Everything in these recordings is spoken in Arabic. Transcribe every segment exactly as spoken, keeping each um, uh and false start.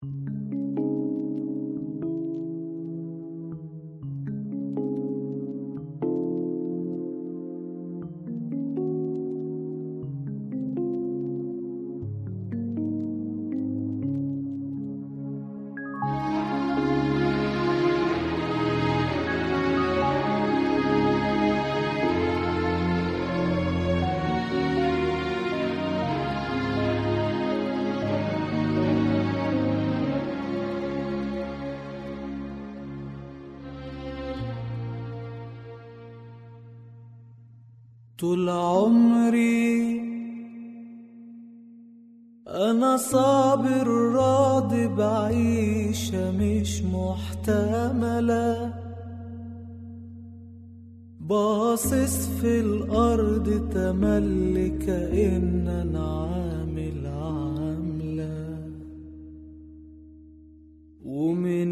طول عمري أنا صابر راضي بعيشة مش محتملة، باصص في الأرض تملي كأن أنا عامل عاملة، ومن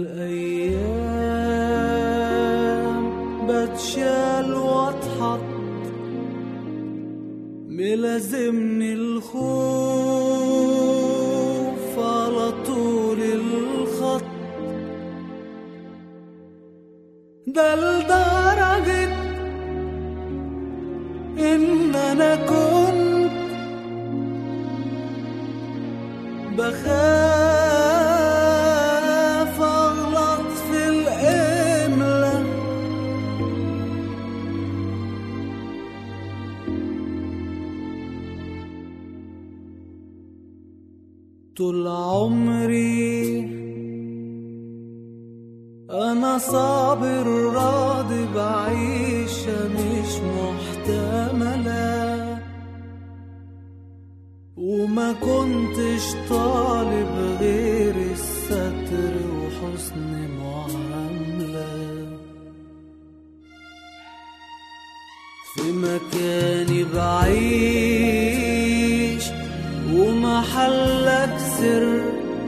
الأيام بتشال واتحط ملازمني الخوف على طول الخط، ده لدرجة إن أنا كنت بخاف أغلط في الإملا، طول عمري أنا صابر راضي بعيشة مش محتملة، وما كنتش طالب غير الستر وحسن معاملة، في مكاني بعيش ومحلك سر،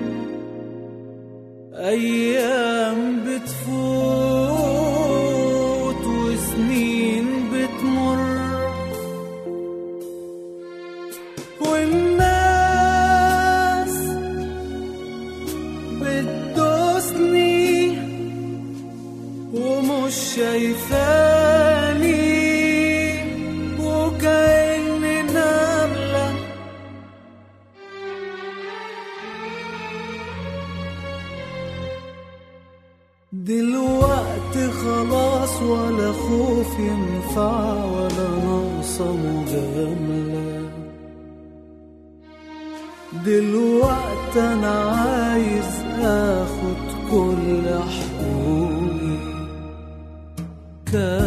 أيام بتفوت وسنين بتمر، والناس بتدوسني ومش شايفاني وكأني نملة، دلوقتي خلاص ولا خوف ينفع ولا ناقصة مجاملة، دلوقتي أنا عايز آخد كل حقوقي.